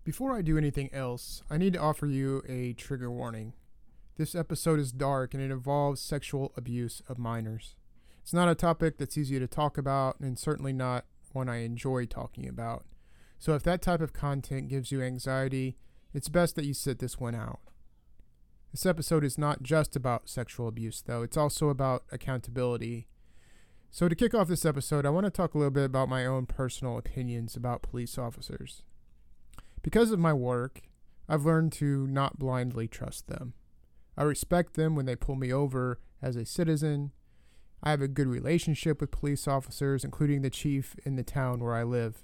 Before I do anything else, I need to offer you a trigger warning. This episode is dark and it involves sexual abuse of minors. It's not a topic that's easy to talk about and certainly not one I enjoy talking about. So if that type of content gives you anxiety, it's best that you sit this one out. This episode is not just about sexual abuse, though. It's also about accountability. So to kick off this episode, I want to talk a little bit about my own personal opinions about police officers. Because of my work, I've learned to not blindly trust them. I respect them when they pull me over as a citizen. I have a good relationship with police officers, including the chief in the town where I live.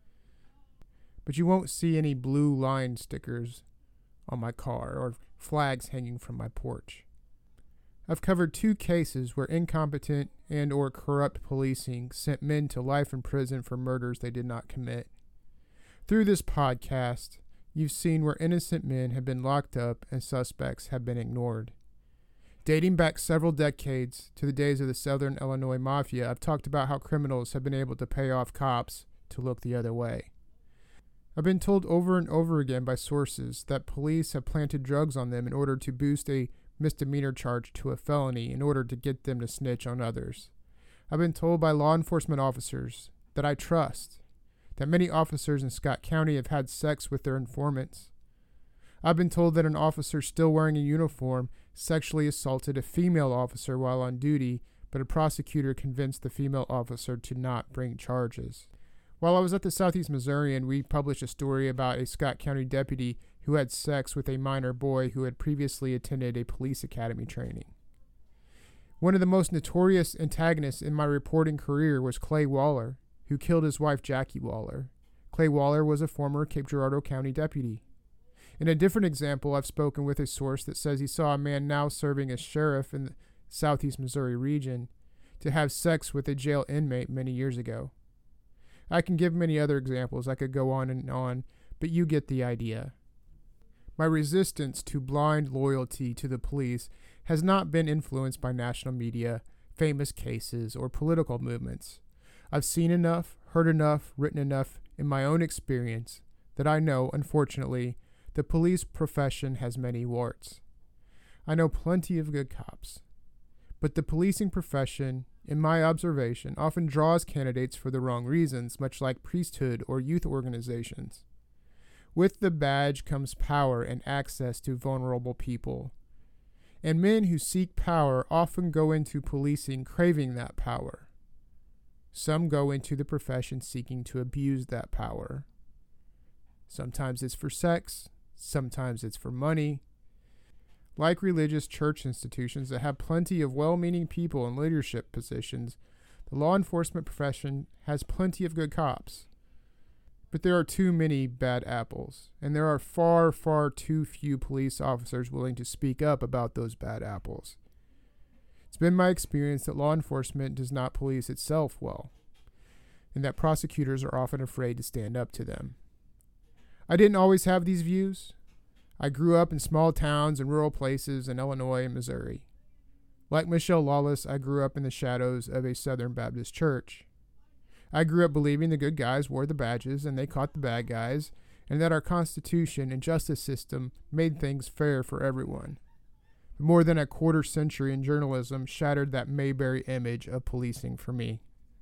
But you won't see any blue line stickers on my car or flags hanging from my porch. I've covered 2 cases where incompetent and or corrupt policing sent men to life in prison for murders they did not commit. Through this podcast, you've seen where innocent men have been locked up and suspects have been ignored. Dating back several decades to the days of the Southern Illinois Mafia, I've talked about how criminals have been able to pay off cops to look the other way. I've been told over and over again by sources that police have planted drugs on them in order to boost a misdemeanor charge to a felony in order to get them to snitch on others. I've been told by law enforcement officers that I trust that many officers in Scott County have had sex with their informants. I've been told that an officer still wearing a uniform sexually assaulted a female officer while on duty, but a prosecutor convinced the female officer to not bring charges. While I was at the Southeast Missourian, we published a story about a Scott County deputy who had sex with a minor boy who had previously attended a police academy training. One of the most notorious antagonists in my reporting career was Clay Waller, who killed his wife Jackie Waller. Clay Waller was a former Cape Girardeau County deputy. In a different example, I've spoken with a source that says he saw a man now serving as sheriff in the Southeast Missouri region to have sex with a jail inmate many years ago. I can give many other examples. I could go on and on, but you get the idea. My resistance to blind loyalty to the police has not been influenced by national media, famous cases, or political movements. I've seen enough, heard enough, written enough in my own experience that I know, unfortunately, the police profession has many warts. I know plenty of good cops, but the policing profession, in my observation, often draws candidates for the wrong reasons, much like priesthood or youth organizations. With the badge comes power and access to vulnerable people. And men who seek power often go into policing craving that power. Some go into the profession seeking to abuse that power. Sometimes it's for sex, sometimes it's for money. Like religious church institutions that have plenty of well-meaning people in leadership positions, the law enforcement profession has plenty of good cops. But there are too many bad apples, and there are far, far too few police officers willing to speak up about those bad apples. It's been my experience that law enforcement does not police itself well, and that prosecutors are often afraid to stand up to them. I didn't always have these views. I grew up in small towns and rural places in Illinois and Missouri. Like Michelle Lawless, I grew up in the shadows of a Southern Baptist church. I grew up believing the good guys wore the badges and they caught the bad guys, and that our Constitution and justice system made things fair for everyone. But more than a quarter century in journalism shattered that Mayberry image of policing for me.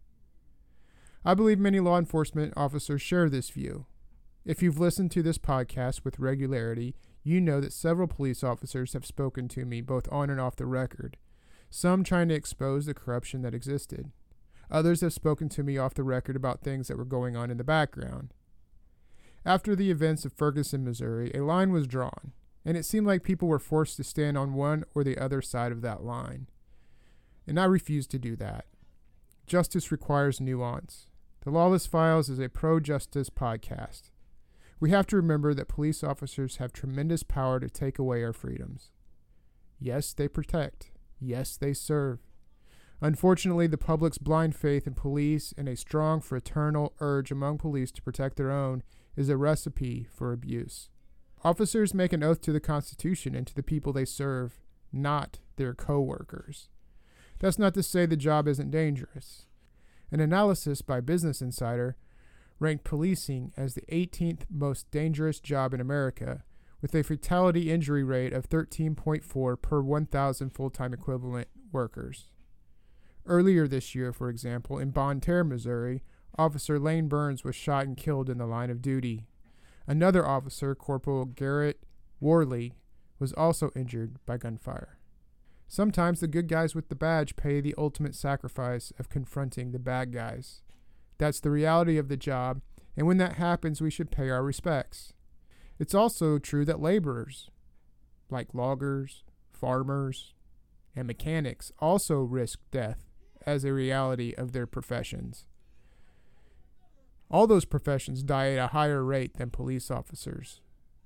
I believe many law enforcement officers share this view. If you've listened to this podcast with regularity, you know that several police officers have spoken to me both on and off the record, some trying to expose the corruption that existed. Others have spoken to me off the record about things that were going on in the background. After the events of Ferguson, Missouri, a line was drawn, and it seemed like people were forced to stand on one or the other side of that line. And I refuse to do that. Justice requires nuance. The Lawless Files is a pro-justice podcast. We have to remember that police officers have tremendous power to take away our freedoms. Yes, they protect. Yes, they serve. Unfortunately, the public's blind faith in police and a strong fraternal urge among police to protect their own is a recipe for abuse. Officers make an oath to the Constitution and to the people they serve, not their co-workers. That's not to say the job isn't dangerous. An analysis by Business Insider ranked policing as the 18th most dangerous job in America, with a fatality injury rate of 13.4 per 1,000 full-time equivalent workers. Earlier this year, for example, in Bonne Terre, Missouri, Officer Lane Burns was shot and killed in the line of duty. Another officer, Corporal Garrett Worley, was also injured by gunfire. Sometimes the good guys with the badge pay the ultimate sacrifice of confronting the bad guys. That's the reality of the job, and when that happens, we should pay our respects. It's also true that laborers, like loggers, farmers, and mechanics, also risk death as a reality of their professions. All those professions die at a higher rate than police officers.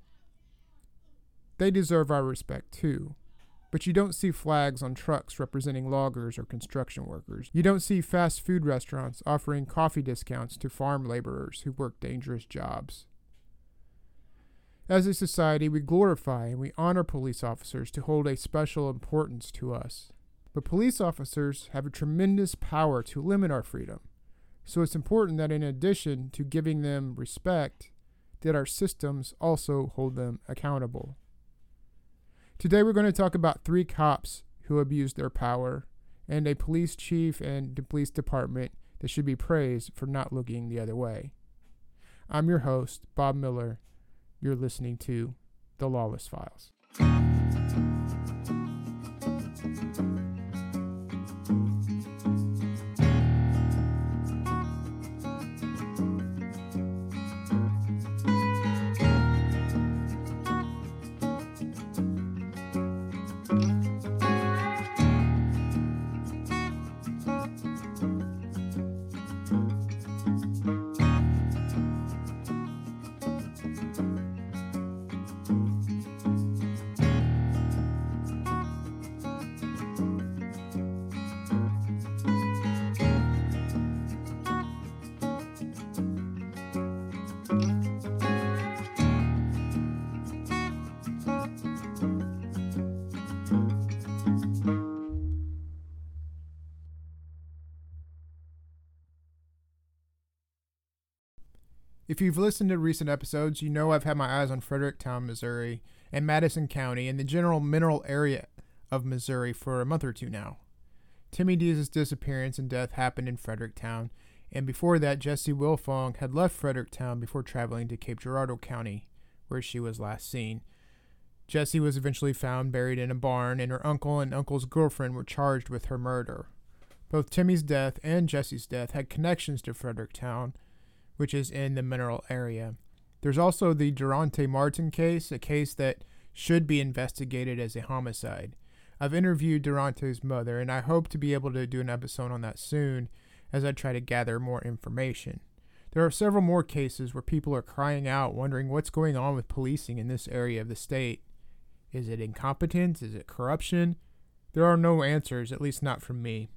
They deserve our respect too. But you don't see flags on trucks representing loggers or construction workers. You don't see fast food restaurants offering coffee discounts to farm laborers who work dangerous jobs. As a society, we glorify and we honor police officers to hold a special importance to us. But police officers have a tremendous power to limit our freedom. So it's important that in addition to giving them respect, that our systems also hold them accountable. Today we're going to talk about 3 cops who abused their power, and a police chief and the police department that should be praised for not looking the other way. I'm your host, Bob Miller. You're listening to The Lawless Files. If you've listened to recent episodes, you know I've had my eyes on Fredericktown, Missouri, and Madison County, and the general mineral area of Missouri for a month or two now. Timmy Dees' disappearance and death happened in Fredericktown, and before that, Jessie Wilfong had left Fredericktown before traveling to Cape Girardeau County, where she was last seen. Jessie was eventually found buried in a barn, and her uncle and uncle's girlfriend were charged with her murder. Both Timmy's death and Jessie's death had connections to Fredericktown, which is in the mineral area. There's also the Durante Martin case, a case that should be investigated as a homicide. I've interviewed Durante's mother, and I hope to be able to do an episode on that soon as I try to gather more information. There are several more cases where people are crying out, wondering what's going on with policing in this area of the state. Is it incompetence? Is it corruption? There are no answers, at least not from me.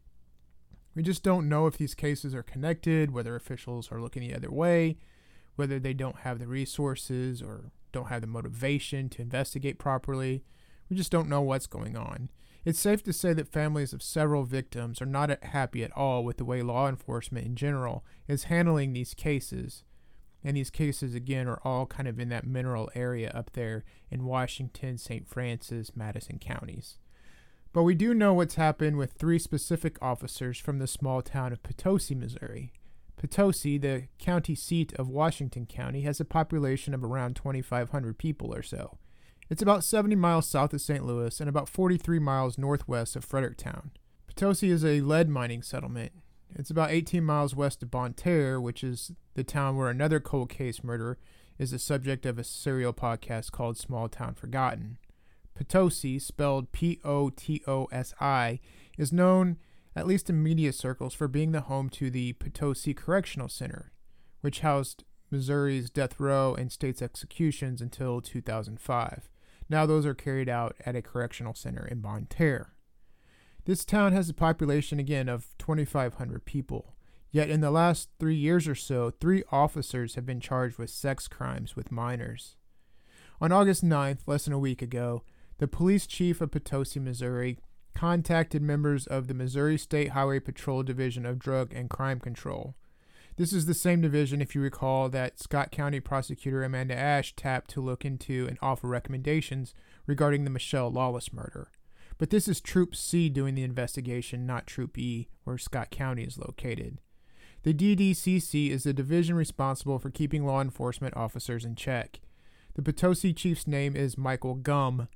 We just don't know if these cases are connected, whether officials are looking the other way, whether they don't have the resources or don't have the motivation to investigate properly. We just don't know what's going on. It's safe to say that families of several victims are not happy at all with the way law enforcement in general is handling these cases. And these cases, again, are all kind of in that mineral area up there in Washington, St. Francis, Madison counties. But we do know what's happened with 3 specific officers from the small town of Potosi, Missouri. Potosi, the county seat of Washington County, has a population of around 2,500 people or so. It's about 70 miles south of St. Louis and about 43 miles northwest of Fredericktown. Potosi is a lead mining settlement. It's about 18 miles west of Bonne Terre, which is the town where another cold case murder is the subject of a serial podcast called Small Town Forgotten. Potosi, spelled P-O-T-O-S-I, is known, at least in media circles, for being the home to the Potosi Correctional Center, which housed Missouri's death row and state's executions until 2005. Now those are carried out at a correctional center in Bonne Terre. This town has a population, again, of 2,500 people. Yet in the last 3 years or so, 3 officers have been charged with sex crimes with minors. On August 9th, less than a week ago, the police chief of Potosi, Missouri, contacted members of the Missouri State Highway Patrol Division of Drug and Crime Control. This is the same division, if you recall, that Scott County Prosecutor Amanda Ash tapped to look into and offer recommendations regarding the Michelle Lawless murder. But this is Troop C doing the investigation, not Troop E, where Scott County is located. The DDCC is the division responsible for keeping law enforcement officers in check. The Potosi chief's name is Michael Gum.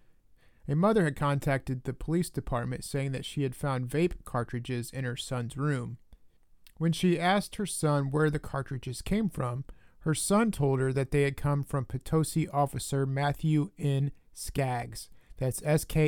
A mother had contacted the police department saying that she had found vape cartridges in her son's room. When she asked her son where the cartridges came from, her son told her that they had come from Potosi officer Matthew N. Skaggs. That's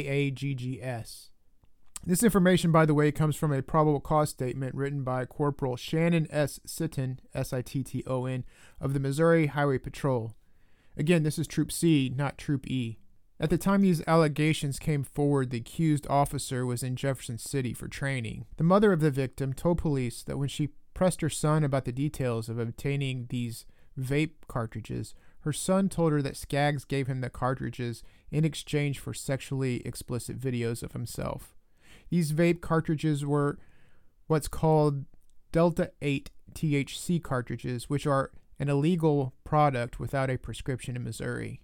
Skaggs. This information, by the way, comes from a probable cause statement written by Corporal Shannon S. Sitton, Sitton, of the Missouri Highway Patrol. Again, this is Troop C, not Troop E. At the time these allegations came forward, the accused officer was in Jefferson City for training. The mother of the victim told police that when she pressed her son about the details of obtaining these vape cartridges, her son told her that Skaggs gave him the cartridges in exchange for sexually explicit videos of himself. These vape cartridges were what's called Delta 8 THC cartridges, which are an illegal product without a prescription in Missouri.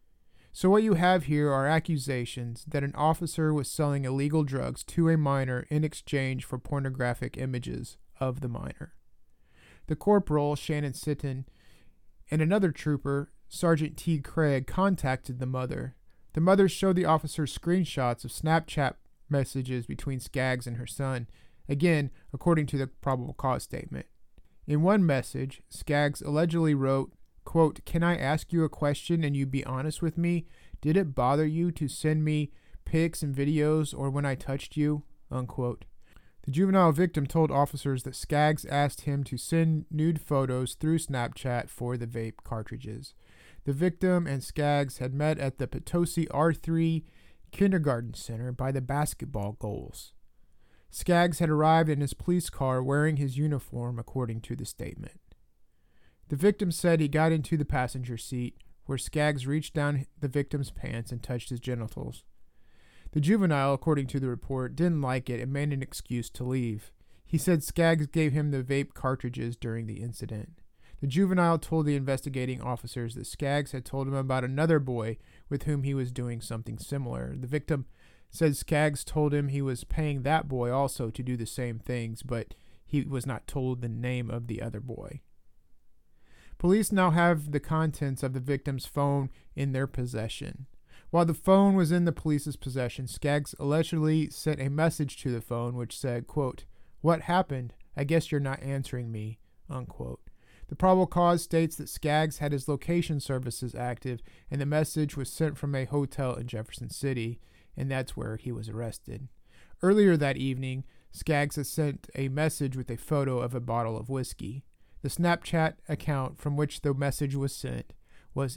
So what you have here are accusations that an officer was selling illegal drugs to a minor in exchange for pornographic images of the minor. The corporal, Shannon Sitton, and another trooper, Sergeant T. Craig, contacted the mother. The mother showed the officers screenshots of Snapchat messages between Skaggs and her son, again, according to the probable cause statement. In one message, Skaggs allegedly wrote, quote, "Can I ask you a question and you be honest with me? Did it bother you to send me pics and videos or when I touched you?" Unquote. The juvenile victim told officers that Skaggs asked him to send nude photos through Snapchat for the vape cartridges. The victim and Skaggs had met at the Potosi R3 Kindergarten Center by the basketball goals. Skaggs had arrived in his police car wearing his uniform, according to the statement. The victim said he got into the passenger seat, where Skaggs reached down the victim's pants and touched his genitals. The juvenile, according to the report, didn't like it and made an excuse to leave. He said Skaggs gave him the vape cartridges during the incident. The juvenile told the investigating officers that Skaggs had told him about another boy with whom he was doing something similar. The victim said Skaggs told him he was paying that boy also to do the same things, but he was not told the name of the other boy. Police now have the contents of the victim's phone in their possession. While the phone was in the police's possession, Skaggs allegedly sent a message to the phone which said, quote, "What happened? I guess you're not answering me," unquote. The probable cause states that Skaggs had his location services active and the message was sent from a hotel in Jefferson City, and that's where he was arrested. Earlier that evening, Skaggs had sent a message with a photo of a bottle of whiskey. The Snapchat account from which the message was sent was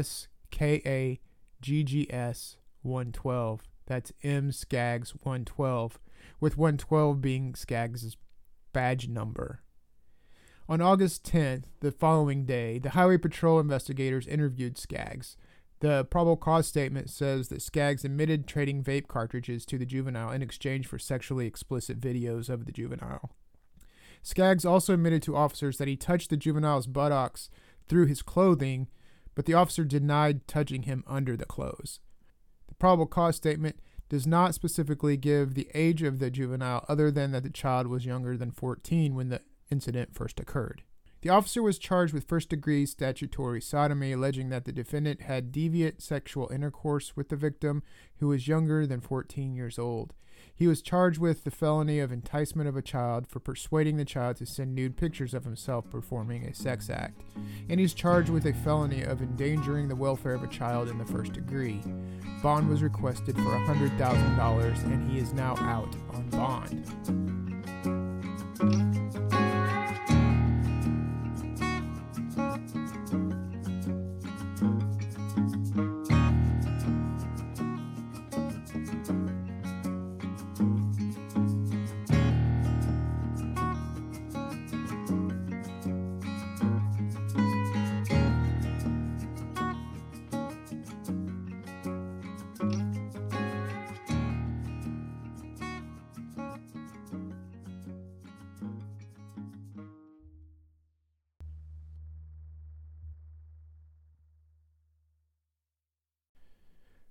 MSKAGGS112. That's M Skaggs 112, with 112 being Skaggs' badge number. On August 10th, the following day, the Highway Patrol investigators interviewed Skaggs. The probable cause statement says that Skaggs admitted trading vape cartridges to the juvenile in exchange for sexually explicit videos of the juvenile. Skaggs also admitted to officers that he touched the juvenile's buttocks through his clothing, but the officer denied touching him under the clothes. The probable cause statement does not specifically give the age of the juvenile other than that the child was younger than 14 when the incident first occurred. The officer was charged with first-degree statutory sodomy, alleging that the defendant had deviant sexual intercourse with the victim, who was younger than 14 years old. He was charged with the felony of enticement of a child for persuading the child to send nude pictures of himself performing a sex act, and he's charged with a felony of endangering the welfare of a child in the first degree. Bond was requested for $100,000, and he is now out on bond.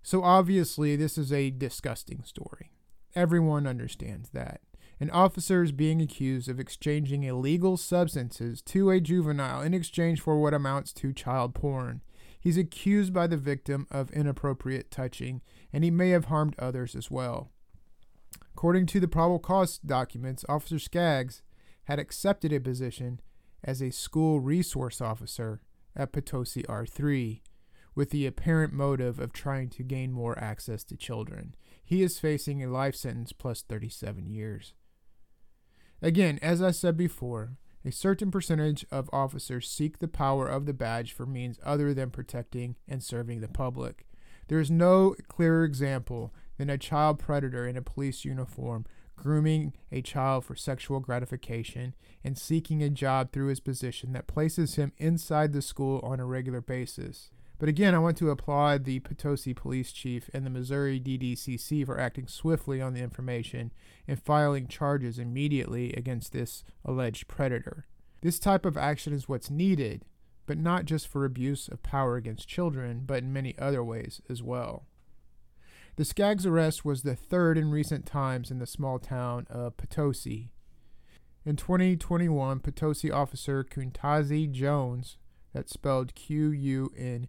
So obviously, this is a disgusting story. Everyone understands that. An officer is being accused of exchanging illegal substances to a juvenile in exchange for what amounts to child porn. He's accused by the victim of inappropriate touching, and he may have harmed others as well. According to the probable cause documents, Officer Skaggs had accepted a position as a school resource officer at Potosi R3, with the apparent motive of trying to gain more access to children. He is facing a life sentence plus 37 years. Again, as I said before, a certain percentage of officers seek the power of the badge for means other than protecting and serving the public. There is no clearer example than a child predator in a police uniform grooming a child for sexual gratification and seeking a job through his position that places him inside the school on a regular basis. But again, I want to applaud the Potosi Police Chief and the Missouri DDCC for acting swiftly on the information and filing charges immediately against this alleged predator. This type of action is what's needed, but not just for abuse of power against children, but in many other ways as well. The Skaggs arrest was the third in recent times in the small town of Potosi. In 2021, Potosi officer Kuntazi Jones, that's spelled Quntazi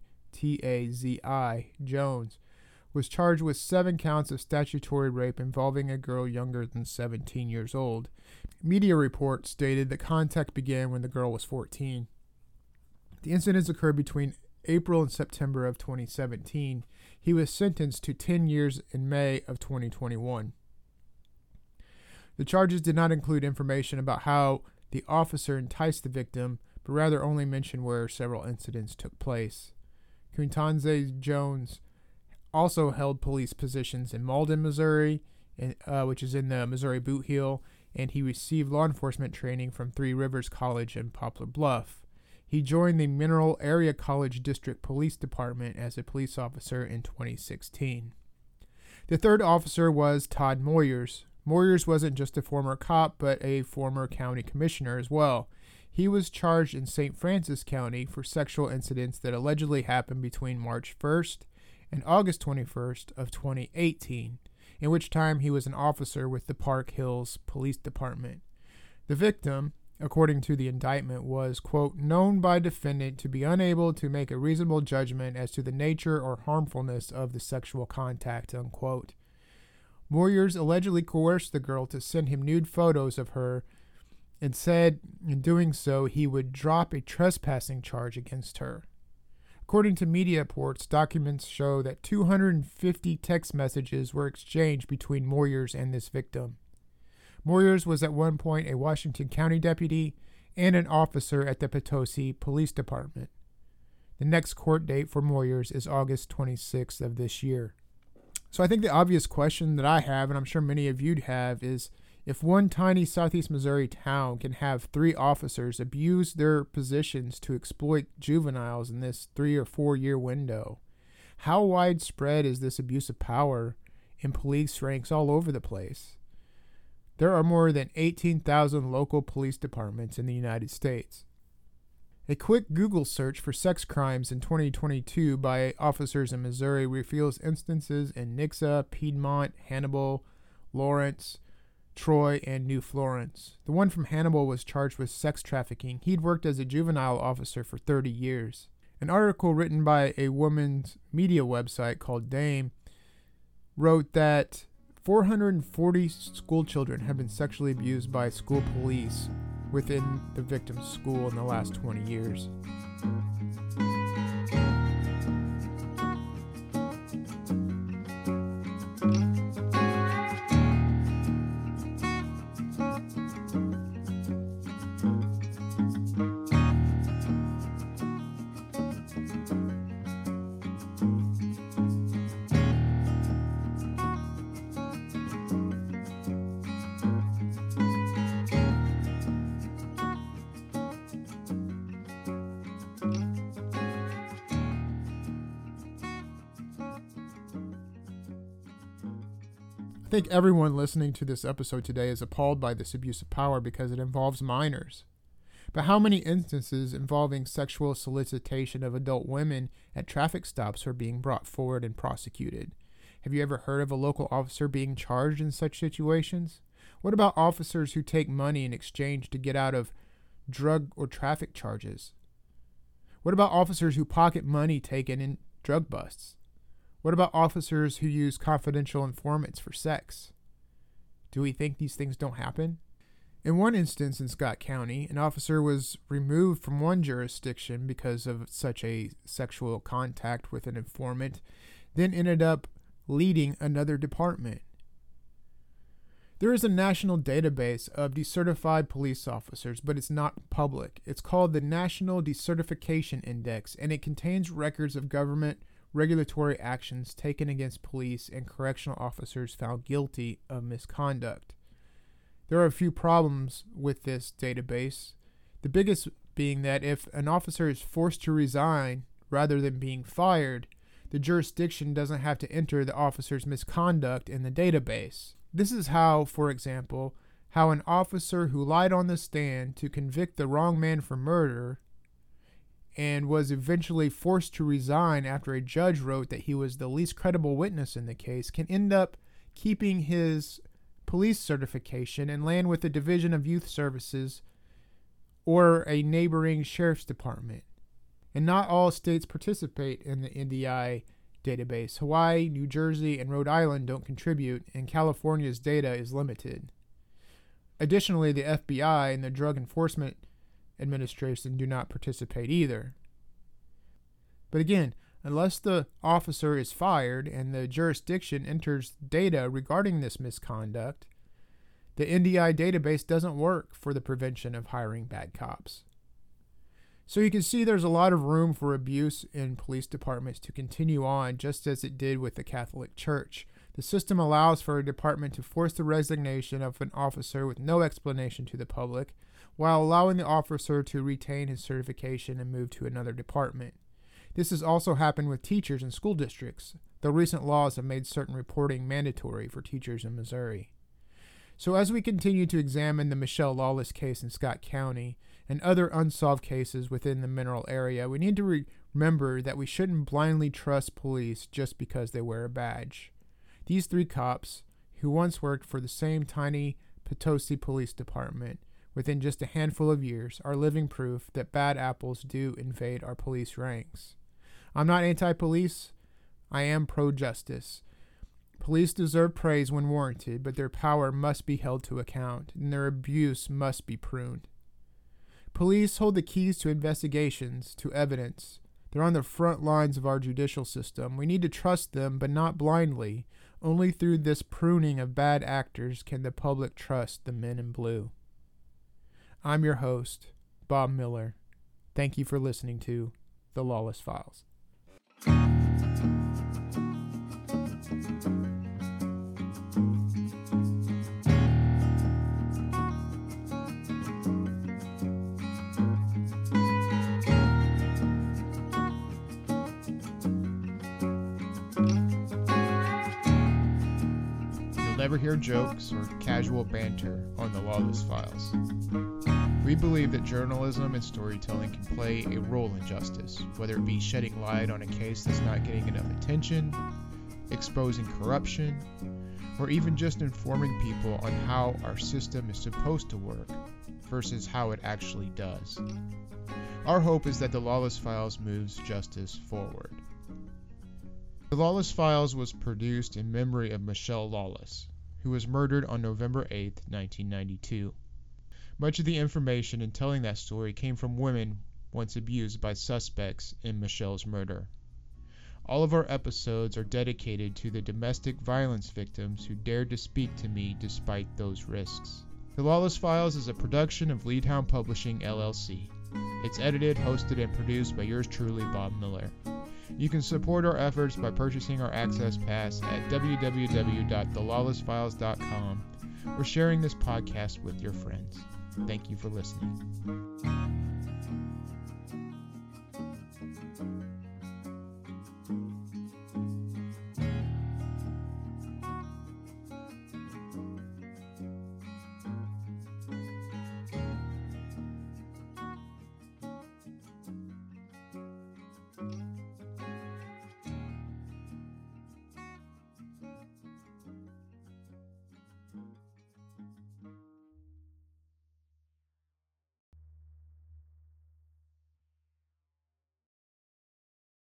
Jones, was charged with 7 counts of statutory rape involving a girl younger than 17 years old. Media reports stated that contact began when the girl was 14. The incidents occurred between April and September of 2017. He was sentenced to 10 years in May of 2021. The charges did not include information about how the officer enticed the victim, but rather only mentioned where several incidents took place. Kuntazi Jones also held police positions in Malden, Missouri, which is in the Missouri Boot Heel, and he received law enforcement training from Three Rivers College in Poplar Bluff. He joined the Mineral Area College District Police Department as a police officer in 2016. The third officer was Todd Moyers. Moyers wasn't just a former cop, but a former county commissioner as well. He was charged in St. Francis County for sexual incidents that allegedly happened between March 1st and August 21st of 2018, in which time he was an officer with the Park Hills Police Department. The victim, according to the indictment, was, quote, known by defendant to be unable to make a reasonable judgment as to the nature or harmfulness of the sexual contact, unquote. Moyers allegedly coerced the girl to send him nude photos of her and said in doing so he would drop a trespassing charge against her. According to media reports, documents show that 250 text messages were exchanged between Moyers and this victim. Moyers was at one point a Washington County deputy and an officer at the Potosi Police Department. The next court date for Moyers is August 26th of this year. So I think the obvious question that I have, and I'm sure many of you'd have, is if one tiny southeast Missouri town can have 3 officers abuse their positions to exploit juveniles in this 3 or 4 year window, how widespread is this abuse of power in police ranks all over the place? There are more than 18,000 local police departments in the United States. A quick Google search for sex crimes in 2022 by officers in Missouri reveals instances in Nixa, Piedmont, Hannibal, Lawrence, Troy, and New Florence. The one from Hannibal was charged with sex trafficking. He'd worked as a juvenile officer for 30 years. An article written by a women's media website called Dame wrote that 440 school children have been sexually abused by school police within the victim's school in the last 20 years. I think everyone listening to this episode today is appalled by this abuse of power because it involves minors. But how many instances involving sexual solicitation of adult women at traffic stops are being brought forward and prosecuted? Have you ever heard of a local officer being charged in such situations? What about officers who take money in exchange to get out of drug or traffic charges? What about officers who pocket money taken in drug busts? What about officers who use confidential informants for sex? Do we think these things don't happen? In one instance in Scott County, an officer was removed from one jurisdiction because of such a sexual contact with an informant, then ended up leading another department. There is a national database of decertified police officers, but it's not public. It's called the National Decertification Index, and it contains records of government regulatory actions taken against police and correctional officers found guilty of misconduct. There are a few problems with this database, the biggest being that if an officer is forced to resign rather than being fired, the jurisdiction doesn't have to enter the officer's misconduct in the database. This is how, for example, how an officer who lied on the stand to convict the wrong man for murder and was eventually forced to resign after a judge wrote that he was the least credible witness in the case can end up keeping his police certification and land with the Division of Youth Services or a neighboring sheriff's department. And not all states participate in the NDI database. Hawaii, New Jersey, and Rhode Island don't contribute, and California's data is limited. Additionally, the FBI and the Drug Enforcement Administration do not participate either. But again, unless the officer is fired and the jurisdiction enters data regarding this misconduct, the NDI database doesn't work for the prevention of hiring bad cops. So you can see there's a lot of room for abuse in police departments to continue on, just as it did with the Catholic Church. The system allows for a department to force the resignation of an officer with no explanation to the public, while allowing the officer to retain his certification and move to another department. This has also happened with teachers in school districts, though recent laws have made certain reporting mandatory for teachers in Missouri. So as we continue to examine the Michelle Lawless case in Scott County and other unsolved cases within the Mineral area, we need to remember that we shouldn't blindly trust police just because they wear a badge. These three cops, who once worked for the same tiny Potosi Police Department within just a handful of years, are living proof that bad apples do invade our police ranks. I'm not anti-police. I am pro-justice. Police deserve praise when warranted, but their power must be held to account, and their abuse must be pruned. Police hold the keys to investigations, to evidence. They're on the front lines of our judicial system. We need to trust them, but not blindly. Only through this pruning of bad actors can the public trust the men in blue. I'm your host, Bob Miller. Thank you for listening to The Lawless Files. Never hear jokes or casual banter on the Lawless Files. We believe that journalism and storytelling can play a role in justice, whether it be shedding light on a case that's not getting enough attention, exposing corruption, or even just informing people on how our system is supposed to work versus how it actually does. Our hope is that the Lawless Files moves justice forward. The Lawless Files was produced in memory of Michelle Lawless, who was murdered on November 8, 1992. Much of the information in telling that story came from women once abused by suspects in Michelle's murder. All of our episodes are dedicated to the domestic violence victims who dared to speak to me despite those risks. The Lawless Files is a production of Leadhound Publishing, LLC. It's edited, hosted, and produced by yours truly, Bob Miller. You can support our efforts by purchasing our Access Pass at www.thelawlessfiles.com or sharing this podcast with your friends. Thank you for listening.